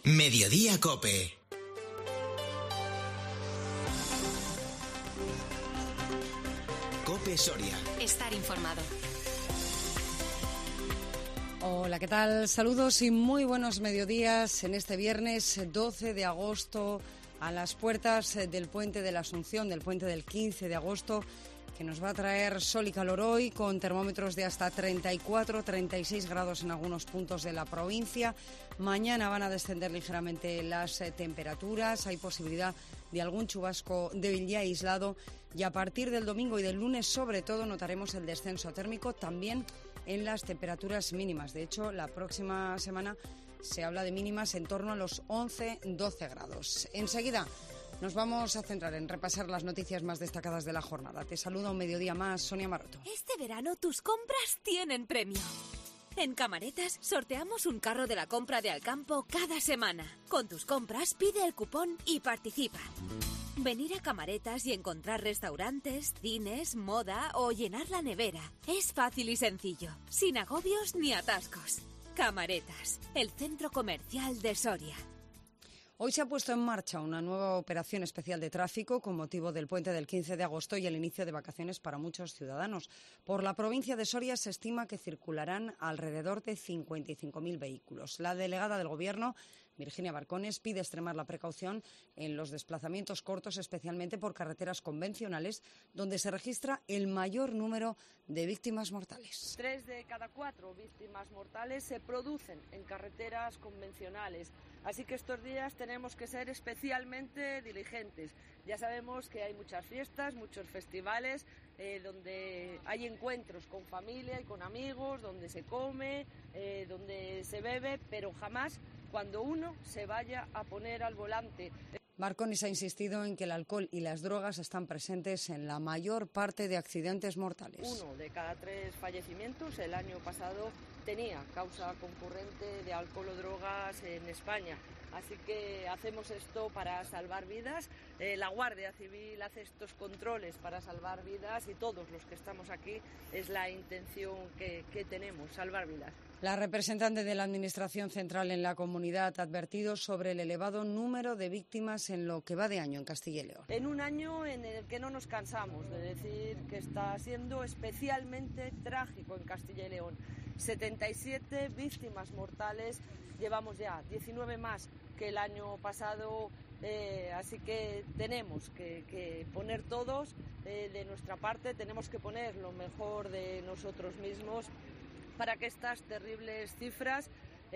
Mediodía COPE. COPE Soria. Estar informado. Hola, ¿qué tal? Saludos y muy buenos mediodías en este viernes 12 de agosto, a las puertas del Puente de la Asunción, del puente del 15 de agosto, que nos va a traer sol y calor hoy, con termómetros de hasta 34, 36 grados en algunos puntos de la provincia. Mañana van a descender ligeramente las temperaturas, hay posibilidad de algún chubasco débil y aislado, y a partir del domingo y del lunes, sobre todo, notaremos el descenso térmico también en las temperaturas mínimas. De hecho, la próxima semana se habla de mínimas en torno a los 11-12 grados. Enseguida nos vamos a centrar en repasar las noticias más destacadas de la jornada. Te saluda un mediodía más, Sonia Maroto. Este verano tus compras tienen premio. En Camaretas sorteamos un carro de la compra de Alcampo cada semana. Con tus compras pide el cupón y participa. Venir a Camaretas y encontrar restaurantes, cines, moda o llenar la nevera. Es fácil y sencillo, sin agobios ni atascos. Camaretas, el centro comercial de Soria. Hoy se ha puesto en marcha una nueva operación especial de tráfico con motivo del puente del 15 de agosto y el inicio de vacaciones para muchos ciudadanos. Por la provincia de Soria se estima que circularán alrededor de 55.000 vehículos. La delegada del Gobierno, Virginia Barcones, pide extremar la precaución en los desplazamientos cortos, especialmente por carreteras convencionales, donde se registra el mayor número de víctimas mortales. 3 de cada 4 víctimas mortales se producen en carreteras convencionales. Así que estos días tenemos que ser especialmente diligentes. Ya sabemos que hay muchas fiestas, muchos festivales, donde hay encuentros con familia y con amigos, donde se come, donde se bebe, pero jamás cuando uno se vaya a poner al volante. Barcones ha insistido en que el alcohol y las drogas están presentes en la mayor parte de accidentes mortales. 1 de cada 3 fallecimientos el año pasado tenía causa concurrente de alcohol o drogas en España. Así que hacemos esto para salvar vidas. La Guardia Civil hace estos controles para salvar vidas y todos los que estamos aquí es la intención que tenemos, salvar vidas. La representante de la Administración Central en la comunidad ha advertido sobre el elevado número de víctimas en lo que va de año en Castilla y León. En un año en el que no nos cansamos de decir que está siendo especialmente trágico en Castilla y León. 77 víctimas mortales llevamos ya, 19 más que el año pasado, así que tenemos que poner todos de nuestra parte, tenemos que poner lo mejor de nosotros mismos para que estas terribles cifras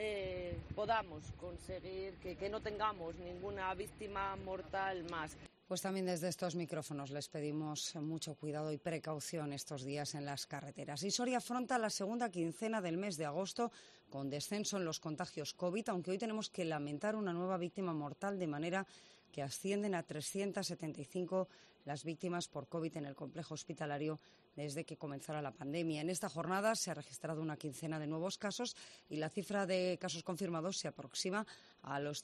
podamos conseguir que no tengamos ninguna víctima mortal más. Pues también desde estos micrófonos les pedimos mucho cuidado y precaución estos días en las carreteras. Y Soria afronta la segunda quincena del mes de agosto con descenso en los contagios COVID, aunque hoy tenemos que lamentar una nueva víctima mortal, de manera que ascienden a 375 las víctimas por COVID en el complejo hospitalario desde que comenzara la pandemia. En esta jornada se ha registrado una quincena de nuevos casos y la cifra de casos confirmados se aproxima a los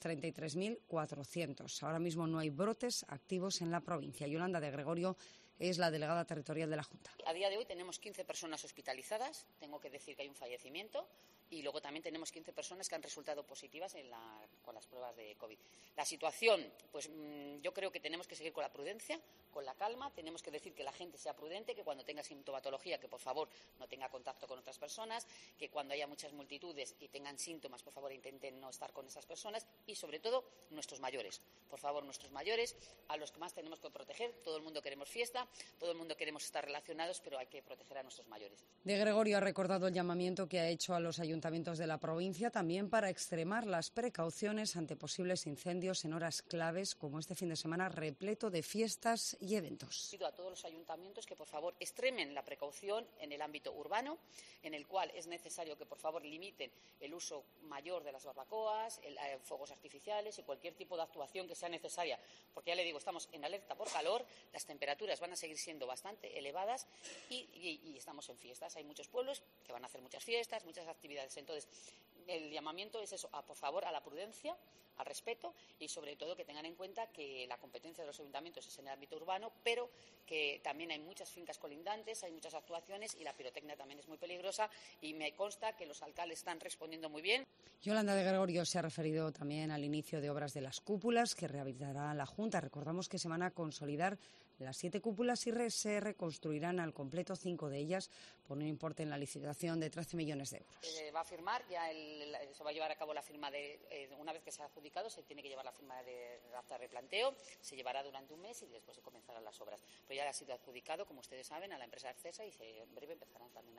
33.400. Ahora mismo no hay brotes activos en la provincia. Yolanda de Gregorio es la delegada territorial de la Junta. A día de hoy tenemos 15 personas hospitalizadas, tengo que decir que hay un fallecimiento, y luego también tenemos 15 personas que han resultado positivas con las pruebas de COVID. La situación, pues yo creo que tenemos que seguir con la prudencia, con la calma, tenemos que decir que la gente sea prudente, que cuando tenga sintomatología, que por favor no tenga contacto con otras personas, que cuando haya muchas multitudes y tengan síntomas, por favor intenten no estar con esas personas, y sobre todo nuestros mayores. Por favor, nuestros mayores, a los que más tenemos que proteger. Todo el mundo queremos fiesta, todo el mundo queremos estar relacionados, pero hay que proteger a nuestros mayores. De Gregorio ha recordado el llamamiento que ha hecho a los ayuntamientos de la provincia también para extremar las precauciones ante posibles incendios en horas claves, como este fin de semana repleto de fiestas y eventos. Pido a todos los ayuntamientos que por favor extremen la precaución en el ámbito urbano, en el cual es necesario que por favor limiten el uso mayor de las barbacoas, fuegos artificiales y cualquier tipo de actuación que sea necesaria, porque ya le digo, estamos en alerta por calor, las temperaturas van a seguir siendo bastante elevadas y estamos en fiestas. Hay muchos pueblos que van a hacer muchas fiestas, muchas actividades. Entonces, el llamamiento es eso, por favor, a la prudencia, al respeto y sobre todo que tengan en cuenta que la competencia de los ayuntamientos es en el ámbito urbano, pero que también hay muchas fincas colindantes, hay muchas actuaciones y la pirotecnia también es muy peligrosa y me consta que los alcaldes están respondiendo muy bien. Yolanda de Gregorio se ha referido también al inicio de obras de las cúpulas que rehabilitará la Junta. Recordamos que se van a consolidar las 7 cúpulas y se reconstruirán al completo 5 de ellas por un importe en la licitación de 13 millones de euros. Va a firmar, se va a llevar a cabo la firma una vez que se ha adjudicado, se tiene que llevar la firma del acta de replanteo, se llevará durante un mes y después se comenzarán las obras. Pero ya ha sido adjudicado, como ustedes saben, a la empresa Arcesa y en breve empezarán también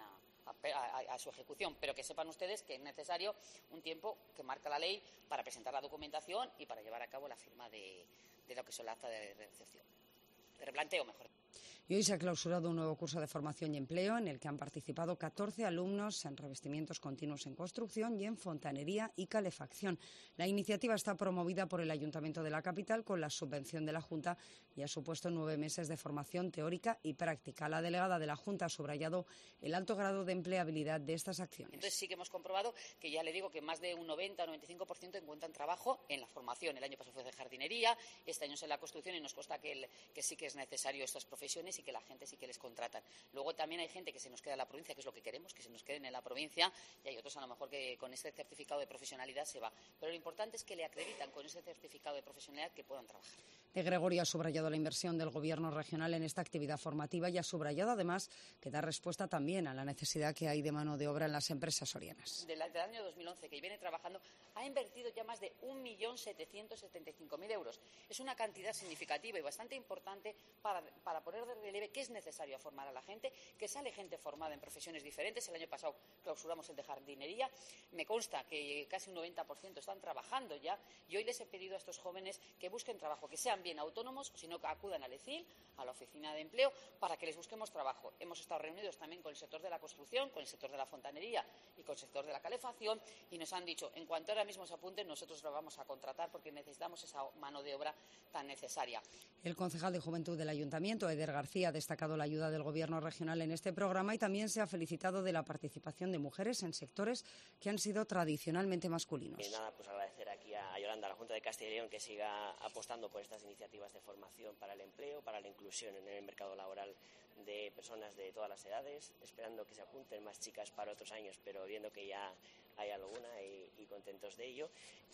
a su ejecución. Pero que sepan ustedes que es necesario un tiempo que marca la ley para presentar la documentación y para llevar a cabo la firma de lo que son la acta de recepción. De replanteo, mejor. Y hoy se ha clausurado un nuevo curso de formación y empleo en el que han participado 14 alumnos en revestimientos continuos en construcción y en fontanería y calefacción. La iniciativa está promovida por el Ayuntamiento de la capital con la subvención de la Junta y ha supuesto 9 meses de formación teórica y práctica. La delegada de la Junta ha subrayado el alto grado de empleabilidad de estas acciones. Entonces sí que hemos comprobado que ya le digo que más de un 90 o 95% encuentran trabajo en la formación. El año pasado fue de jardinería, este año es en la construcción y nos consta que sí que es necesario estas profesiones y que la gente sí que les contratan. Luego también hay gente que se nos queda en la provincia, que es lo que queremos, que se nos queden en la provincia, y hay otros a lo mejor que con este certificado de profesionalidad se va. Pero lo importante es que le acreditan con ese certificado de profesionalidad que puedan trabajar. De Gregorio ha subrayado la inversión del Gobierno regional en esta actividad formativa y ha subrayado además que da respuesta también a la necesidad que hay de mano de obra en las empresas sorianas. Del año 2011 que viene trabajando ha invertido ya más de 1.775.000 euros. Es una cantidad significativa y bastante importante para poner de relieve que es necesario formar a la gente, que sale gente formada en profesiones diferentes. El año pasado clausuramos el de jardinería. Me consta que casi un 90% están trabajando ya y hoy les he pedido a estos jóvenes que busquen trabajo, que sean bien autónomos, sino que acudan al ECIL, a la oficina de empleo, para que les busquemos trabajo. Hemos estado reunidos también con el sector de la construcción, con el sector de la fontanería y con el sector de la calefacción y nos han dicho, en cuanto ahora mismo se apunten, nosotros lo vamos a contratar porque necesitamos esa mano de obra tan necesaria. El concejal de Juventud del Ayuntamiento, Eder García, ha destacado la ayuda del Gobierno regional en este programa y también se ha felicitado de la participación de mujeres en sectores que han sido tradicionalmente masculinos. Y nada, pues agradecer aquí a Yolanda, a la Junta de Castilla y León, que siga apostando por estas iniciativas de formación para el empleo, para la inclusión en el mercado laboral de personas de todas las edades, esperando que se apunten más chicas para otros años, pero viendo que ya hay alguna y contentos de ello.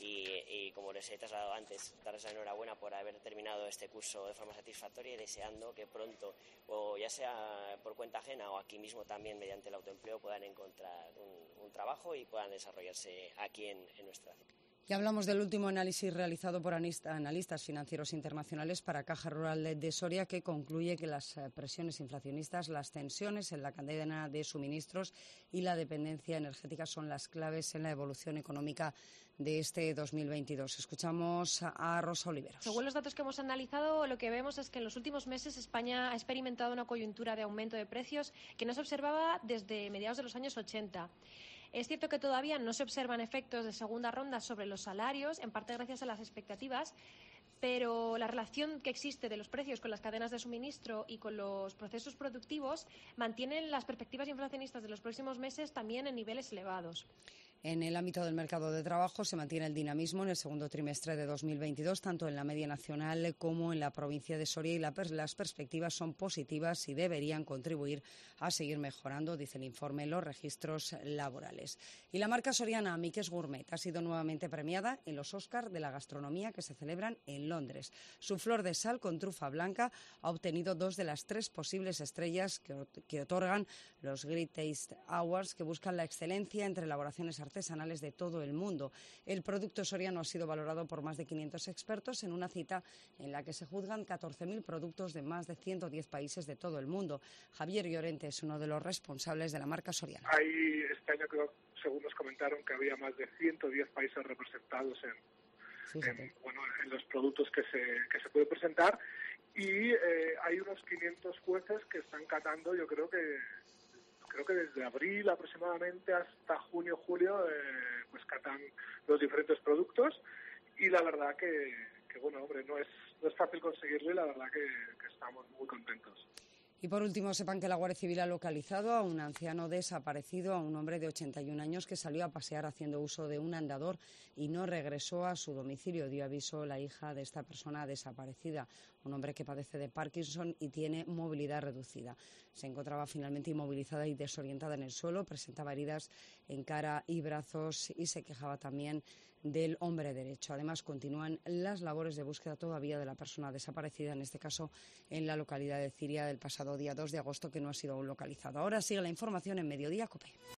Y como les he trasladado antes, darles la enhorabuena por haber terminado este curso de forma satisfactoria y deseando que pronto, o ya sea por cuenta ajena o aquí mismo también mediante el autoempleo, puedan encontrar un trabajo y puedan desarrollarse aquí en nuestra ciudad. Y hablamos del último análisis realizado por analistas financieros internacionales para Caja Rural de Soria, que concluye que las presiones inflacionistas, las tensiones en la cadena de suministros y la dependencia energética son las claves en la evolución económica de este 2022. Escuchamos a Rosa Oliveros. Según los datos que hemos analizado, lo que vemos es que en los últimos meses España ha experimentado una coyuntura de aumento de precios que no se observaba desde mediados de los años 80. Es cierto que todavía no se observan efectos de segunda ronda sobre los salarios, en parte gracias a las expectativas, pero la relación que existe de los precios con las cadenas de suministro y con los procesos productivos mantienen las perspectivas inflacionistas de los próximos meses también en niveles elevados. En el ámbito del mercado de trabajo se mantiene el dinamismo en el segundo trimestre de 2022, tanto en la media nacional como en la provincia de Soria, y las perspectivas son positivas y deberían contribuir a seguir mejorando, dice el informe, los registros laborales. Y la marca soriana Miqués Gourmet ha sido nuevamente premiada en los Oscar de la gastronomía que se celebran en Londres. Su flor de sal con trufa blanca ha obtenido 2 de las 3 posibles estrellas que otorgan los Great Taste Awards, que buscan la excelencia entre elaboraciones artesanales de todo el mundo. El producto soriano ha sido valorado por más de 500 expertos en una cita en la que se juzgan 14.000 productos de más de 110 países de todo el mundo. Javier Llorente es uno de los responsables de la marca soriana. Este año creo, según nos comentaron, que había más de 110 países representados en los productos que se puede presentar, y hay unos 500 jueces que están catando, yo creo que desde abril aproximadamente hasta junio, julio, pues catan los diferentes productos, y la verdad que bueno, hombre, no es fácil conseguirlo, y la verdad que estamos muy contentos. Y por último, sepan que la Guardia Civil ha localizado a un anciano desaparecido, a un hombre de 81 años que salió a pasear haciendo uso de un andador y no regresó a su domicilio. Dio aviso la hija de esta persona desaparecida, un hombre que padece de Parkinson y tiene movilidad reducida. Se encontraba finalmente inmovilizada y desorientada en el suelo, presentaba heridas en cara y brazos y se quejaba también del hombro derecho. Además, continúan las labores de búsqueda todavía de la persona desaparecida, en este caso en la localidad de Ciria del pasado día 2 de agosto, que no ha sido aún localizado. Ahora sigue la información en Mediodía COPE.